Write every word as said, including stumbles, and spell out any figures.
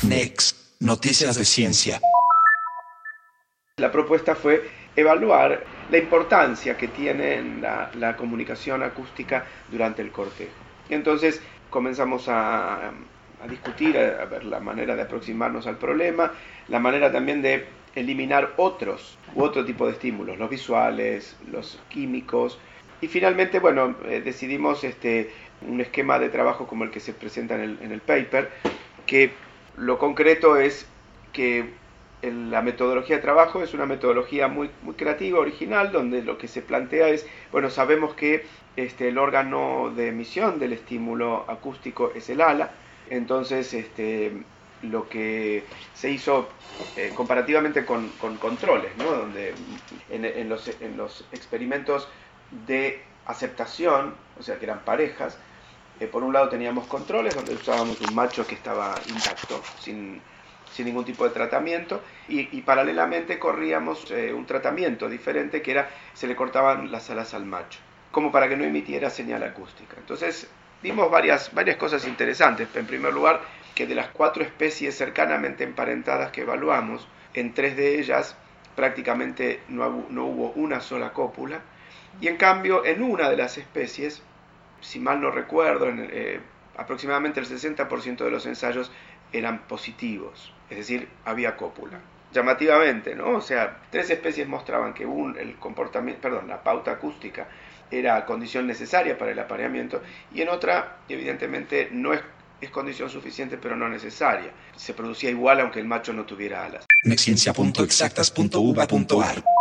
Next, noticias de ciencia. La propuesta fue evaluar la importancia que tiene la, la comunicación acústica durante el cortejo. Entonces comenzamos a, a discutir, a, a ver la manera de aproximarnos al problema, la manera también de eliminar otros u otro tipo de estímulos, los visuales, los químicos, y finalmente, bueno, eh, decidimos este, un esquema de trabajo como el que se presenta en el, en el paper, que lo concreto es que el, la metodología de trabajo es una metodología muy, muy creativa, original, donde lo que se plantea es, bueno, sabemos que este, el órgano de emisión del estímulo acústico es el ala, entonces este, lo que se hizo eh, comparativamente con, con controles, ¿no? Donde en, en, los, en los experimentos de aceptación, o sea que eran parejas, eh, por un lado teníamos controles donde usábamos un macho que estaba intacto, sin, sin ningún tipo de tratamiento, y, y paralelamente corríamos eh, un tratamiento diferente que era, se le cortaban las alas al macho, como para que no emitiera señal acústica. Entonces vimos varias, varias cosas interesantes. En primer lugar, que de las cuatro especies cercanamente emparentadas que evaluamos, en tres de ellas prácticamente no, no hubo una sola cópula, y en cambio en una de las especies, si mal no recuerdo, en, eh, aproximadamente el sesenta por ciento de los ensayos eran positivos, es decir, había cópula. Llamativamente, ¿no? O sea, tres especies mostraban que un, el comportamiento, perdón, la pauta acústica era condición necesaria para el apareamiento, y en otra, evidentemente, no es, es condición suficiente, pero no necesaria. Se producía igual aunque el macho no tuviera alas. Nexciencia punto exactas punto uva punto ar